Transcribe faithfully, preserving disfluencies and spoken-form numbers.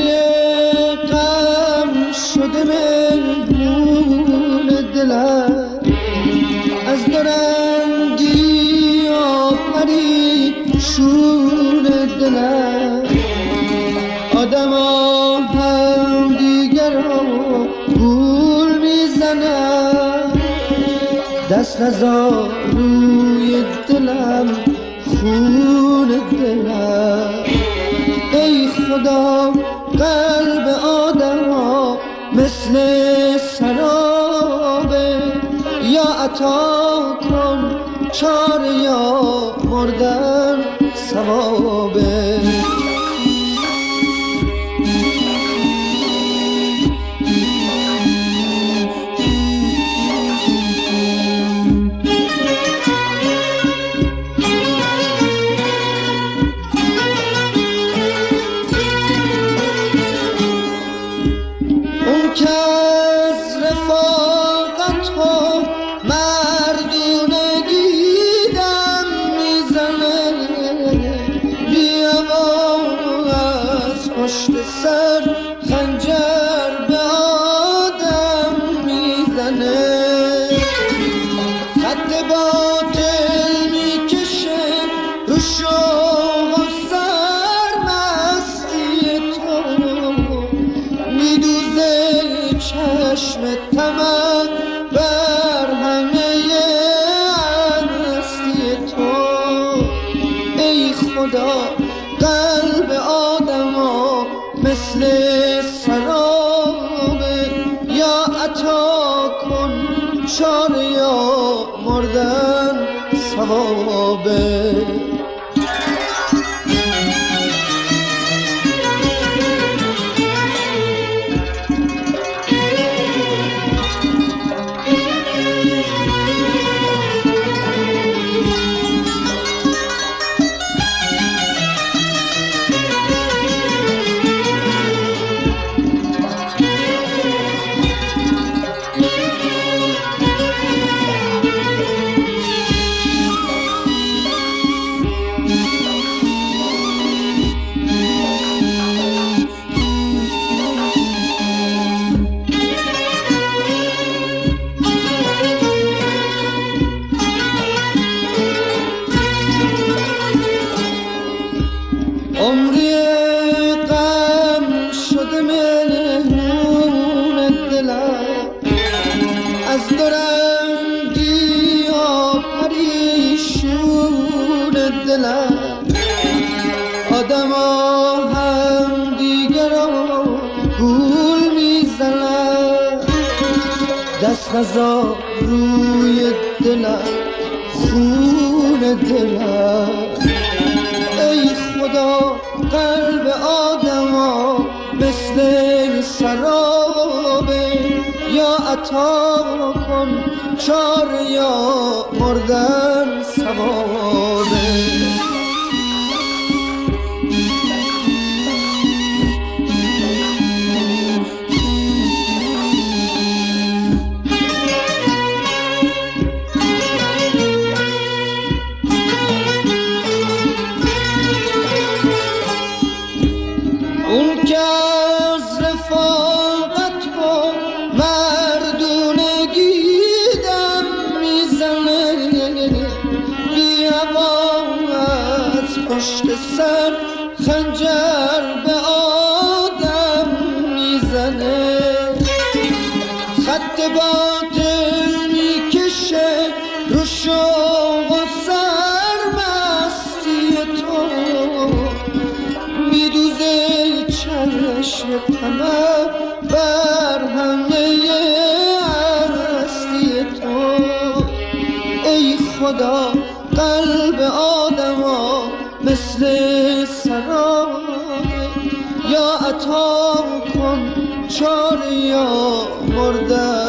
عمری غم شده مهمون دلم، از دورنگی آفری شور دلم. آدم ها هم دیگر را گول میزنم، دست نزار روی دلم خون دلم. ای خدا قلب آدم ها مثل سرابه، یا عطا کن چاره یا مردن ثوابه. پشت سر خنجر به آدم میزنه، خط باطل میکشه رو شوق و سرمستی تو، میدوزه چشم طمع بر همه هستی تو. ای خدا قلب آدم ها مثل سرابه، یا عطا کن چاره یا مردن ثوابه. عمری غم شده مهمون دلم، از دورنگی آپریشون دلم. آدم ها هم دیگر را گول میزنن، دست نزار روی دلم خون دلم. ای خدا قلب آدم ها مثل سرابه، یا عطا کن چاره یا مردن ثوابه. اون که از رفاقت با مردونگی دم میزنه، بی هوا از پشت سر خنجر به آدم میزنه، خط باطل میکشه رو شوق و سرمستی تو، میدوزه چشم طمع بر همه هستی تو. ای خدا قلب آدم ها مثل سرابه، یا عطا کن چاره یا مردن